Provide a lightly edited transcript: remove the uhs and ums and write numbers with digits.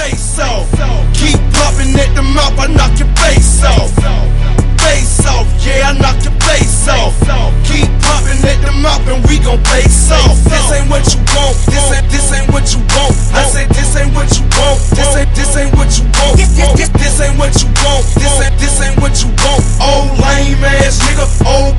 face off. Keep popping at the mouth, I knock your face off. Face off, yeah, I knock your face off. Keep popping at the mouth and we gon' face off. This ain't what you want, this ain't what you want. I said this ain't what you want, this ain't what you want. This ain't what you want, this ain't what you want. Old lame ass nigga, old